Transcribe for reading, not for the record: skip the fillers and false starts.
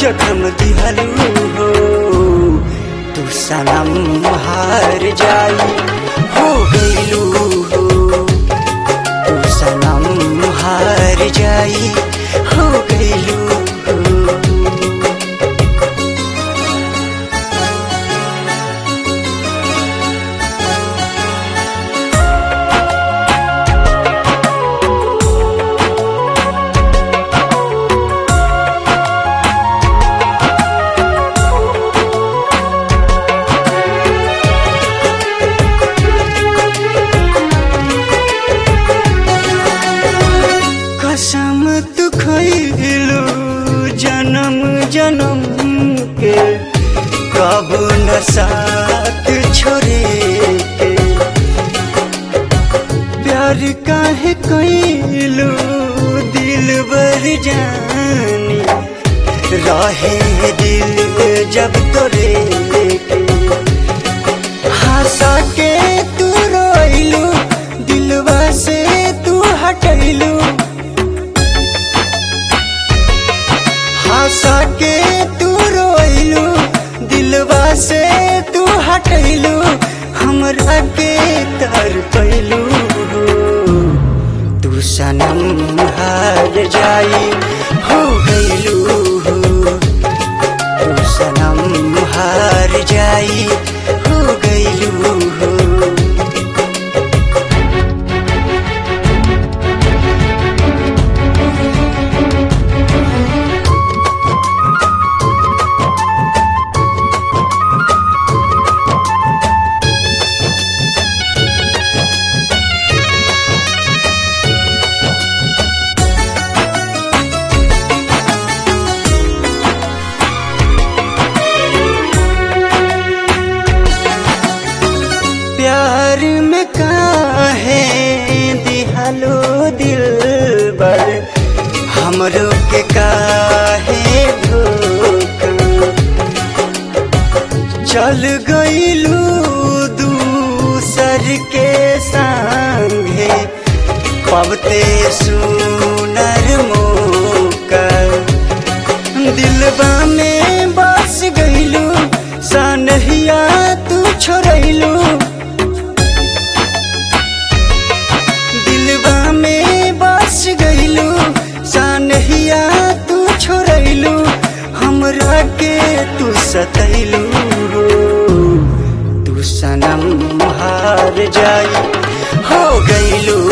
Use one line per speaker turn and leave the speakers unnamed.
जखम दिहलू हो तू सनम हार जाई हो गईलू हो तू सनम हार जाई हो गईलू हो। कसम तू खइलू जन्म जन्म के कब न साथ छोड़े के प्यार काहे कइलू दिलबर जानी रहे दिल जब तोरे के हंसा के तू रोइलू दिलवा से तू हटैलू हंसा के तू रोइलू दिलवा से तू हटैलू हमरा के तर पैलू तू सनम हार जाई हो गईलू तू सनम हार जाई हो गईलू हो। प्यार में काहे दिहलो दिल बर हमरो के काहे धोखा चल गईलू दूसर के संगे पबते सुनर मौका दिलवा में बस गईलू सनहिया तू छोड़ैलू दिलवा में बस गईलू सनहिया तू छोड़ैलू हमरा के तू सतैलू तू सनम हार जाई हो गईलू